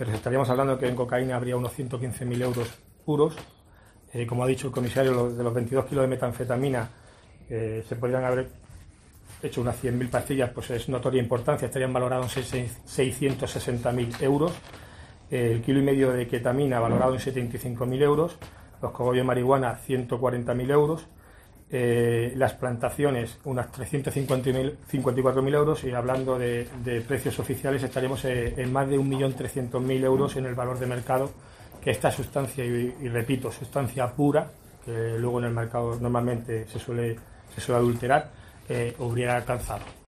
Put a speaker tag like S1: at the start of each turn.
S1: pero estaríamos hablando que en cocaína habría unos 115.000 euros puros. Como ha dicho el comisario, de los 22 kilos de metanfetamina se podrían haber hecho unas 100.000 pastillas, pues es notoria importancia, estarían valorados en 660.000 euros. El kilo y medio de ketamina valorado en 75.000 euros, los cogollos de marihuana 140.000 euros, las plantaciones unas 354.000 euros, y hablando de precios oficiales estaríamos en más de 1.300.000 euros en el valor de mercado que esta sustancia, y repito, sustancia pura, que luego en el mercado normalmente se suele adulterar, hubiera alcanzado.